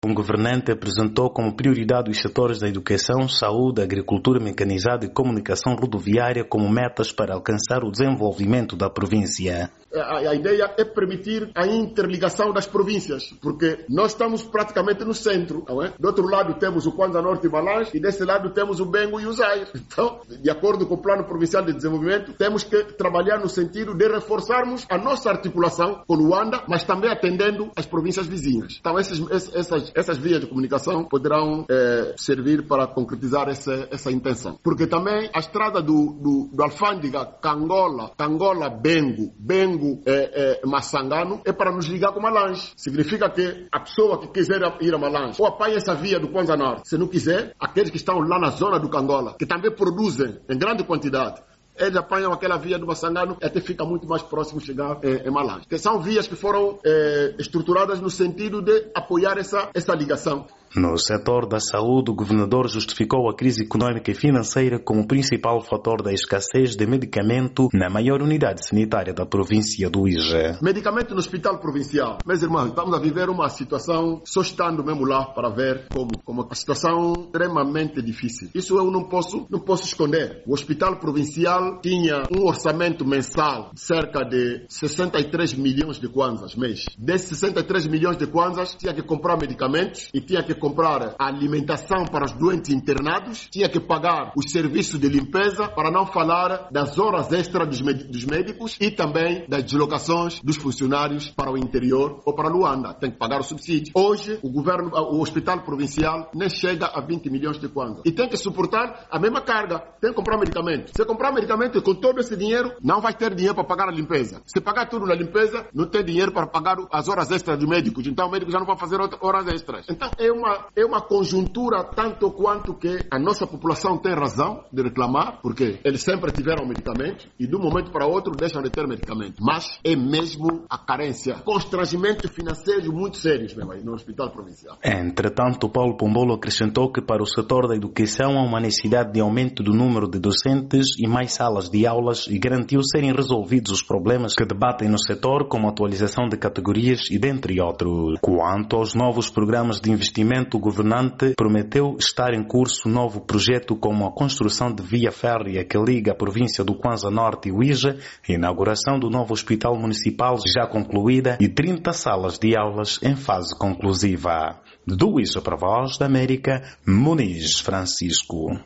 Um governante apresentou como prioridade os setores da educação, saúde, agricultura mecanizada e comunicação rodoviária como metas para alcançar o desenvolvimento da província. A ideia é permitir a interligação das províncias, porque nós estamos praticamente no centro, não é? Do outro lado temos o Kwanza Norte e Malange, e desse lado temos o Bengo e o Zaire. Então, de acordo com o Plano Provincial de Desenvolvimento, temos que trabalhar no sentido de reforçarmos a nossa articulação com Luanda, mas também atendendo as províncias vizinhas. Então, essas vias de comunicação poderão servir para concretizar essa intenção. Porque também a estrada do Alfândega, Cangola-Bengo, Massangano, é para nos ligar com Malange. Significa que a pessoa que quiser ir a Malange ou apanha essa via do Kwanza Norte. Se não quiser, aqueles que estão lá na zona do Cangola, que também produzem em grande quantidade, eles apanham aquela via do Massangano e até fica muito mais próximo de chegar em Malange. Que são vias que foram estruturadas no sentido de apoiar essa ligação. No setor da saúde, o governador justificou a crise econômica e financeira como principal fator da escassez de medicamento na maior unidade sanitária da província do Ije. Medicamento no hospital provincial. Meus irmãos, estamos a viver uma situação, só estando mesmo lá para ver como a situação extremamente difícil. Isso eu não posso esconder. O hospital provincial tinha um orçamento mensal de cerca de 63 milhões de kwanzas mês. Desses 63 milhões de kwanzas, tinha que comprar medicamentos e tinha que comprar a alimentação para os doentes internados, tinha que pagar os serviços de limpeza, para não falar das horas extras dos médicos e também das deslocações dos funcionários para o interior ou para Luanda. Tem que pagar o subsídio. Hoje, o hospital provincial nem chega a 20 milhões de kwanza. E tem que suportar a mesma carga. Tem que comprar medicamento. Se comprar medicamento com todo esse dinheiro, não vai ter dinheiro para pagar a limpeza. Se pagar tudo na limpeza, não tem dinheiro para pagar as horas extras dos médicos. Então, o médico já não vai fazer horas extras. Então, é uma conjuntura tanto quanto que a nossa população tem razão de reclamar, porque eles sempre tiveram medicamento e de um momento para outro deixam de ter medicamento. Mas é mesmo a carência, constrangimento financeiro muito sérios mesmo aí no hospital provincial. Entretanto, Paulo Pombolo acrescentou que para o setor da educação há uma necessidade de aumento do número de docentes e mais salas de aulas e garantiu serem resolvidos os problemas que debatem no setor, como atualização de categorias e dentre outros. Quanto aos novos programas de investimento, o governante prometeu estar em curso um novo projeto como a construção de via férrea que liga a província do Kwanza Norte e o Ije, a inauguração do novo hospital municipal já concluída e 30 salas de aulas em fase conclusiva. Do Ije para a Voz da América, Muniz Francisco.